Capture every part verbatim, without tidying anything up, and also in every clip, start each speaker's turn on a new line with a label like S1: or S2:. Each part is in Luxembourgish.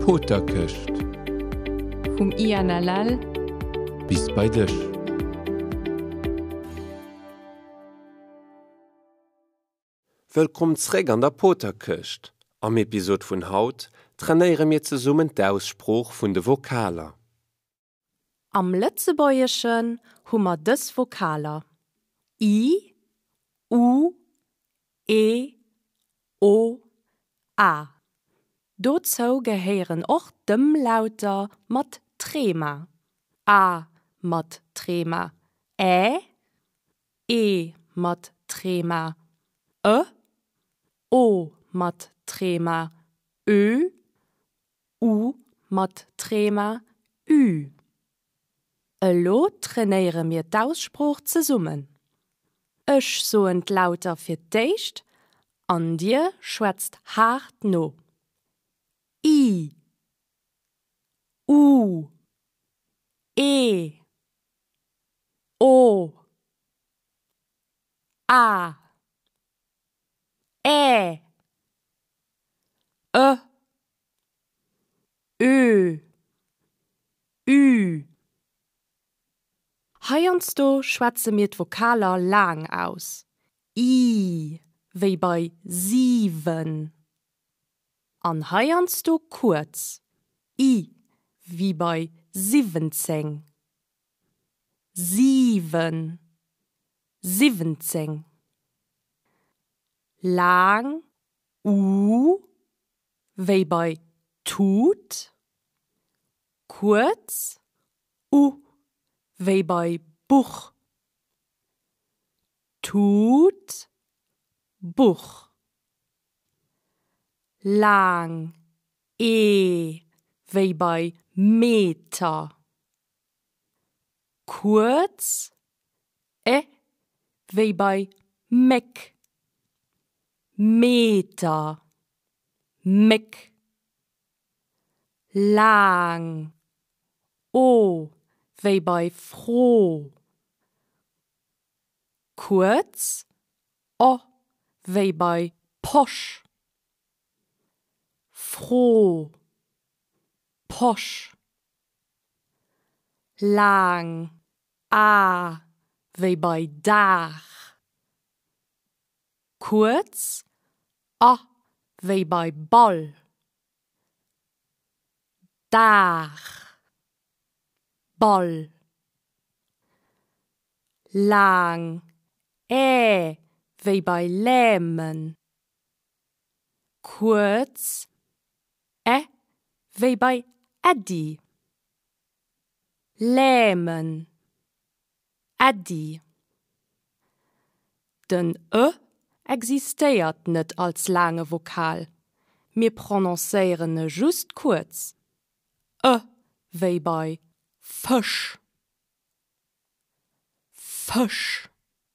S1: Poterköcht.
S2: Vom I N L L
S1: bis bei dich. Willkommen zurück an der Poterköcht. Am Episode von Haut trainieren wir zusammen den Ausspruch von den Vokaler.
S3: Am Lützebäuerchen haben wir des Vokaler. I, U, E, O, A. Dazu gehören auch Dimmlauter mit Trema. A mit Trema. Ä, E mit Trema. Ö, O mit Trema. Ö, U mit Trema. Ü. Allo trainieren wir den Ausspruch zusammen. Ich so lauter für dich, an dir schwätzt hart no. I, U, E, O, A, Ä, Ö, Ö, Ü. Heians do schwätze mir d Vokaler lang aus. I, wie bei sieben. An heians do kurz. I, wie bei siebenzehn. Sieben, siebenzehn. Lang, U, wie bei tut. Kurz, U, wie bei Buch. Tut, Buch. Lang, E, wie bei Meter. Kurz, E, wie bei Meck. Meter, Meck. Lang, O, wie bei froh. Kurz, O, wie bei posch. Froh, posch. Lang, A, wie bei Dach. Kurz, A, wie bei Ball. Dach, Ball. Lang, Ä, wie bei Lähmen. Kurz, Ä, wie bei Eddi. Lähmen, Eddi. Den Ö existiert nicht als lange Vokal. Wir prononcieren ihn just kurz. Ö, wie bei Fisch. Fisch.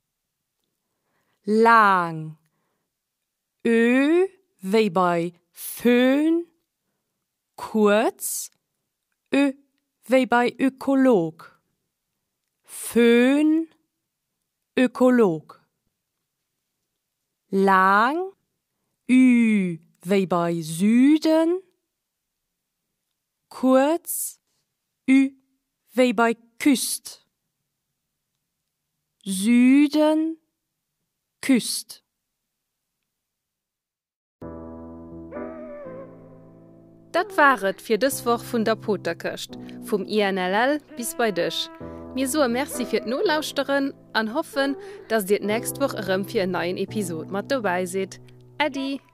S3: Lang. Ö, wie bei Föhn. Kurz. Ö, wie bei Ökolog. Föhn, Ökolog. Lang. Ü, wie bei Süden. Kurz. Ü, wie bei Küst. Süden, Küst.
S4: Das waret für das Woch von der Poterköcht, vom I N L L bis bei dich. Mir so merci für die Nolausterin und hoffen, dass ihr nächste Woche für eine neue Episode mit dabei seid. Adi!